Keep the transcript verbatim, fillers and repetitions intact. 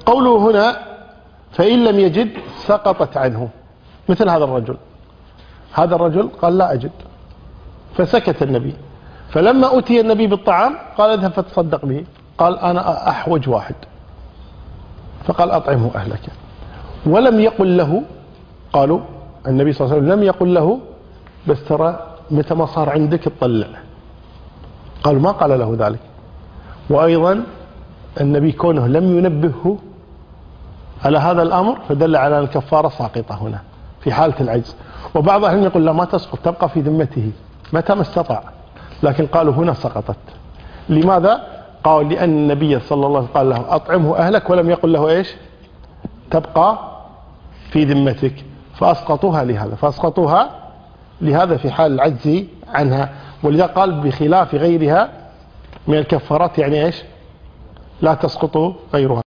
قوله هنا فإن لم يجد سقطت عنه، مثل هذا الرجل. هذا الرجل قال لا أجد، فسكت النبي. فلما أتي النبي بالطعام قال اذهب فتصدق به، قال أنا أحوج واحد، فقال أطعمه أهلك. ولم يقل له، قالوا النبي صلى الله عليه وسلم لم يقل له بس ترى متى ما صار عندك تطلع، قالوا ما قال له ذلك. وأيضا النبي كونه لم ينبهه على هذا الأمر فدل على الكفارة ساقطة هنا في حالة العجز. وبعض أهل يقول لا ما تسقط، تبقى في ذمته متى ما استطاع، لكن قالوا هنا سقطت. لماذا؟ قال لأن النبي صلى الله عليه وسلم قال له أطعمه أهلك ولم يقل له إيش؟ تبقى في ذمتك، فأسقطوها لهذا فأسقطوها لهذا في حال العجز عنها. ولذا قال بخلاف غيرها من الكفارات، يعني إيش؟ لا تسقط غيرها.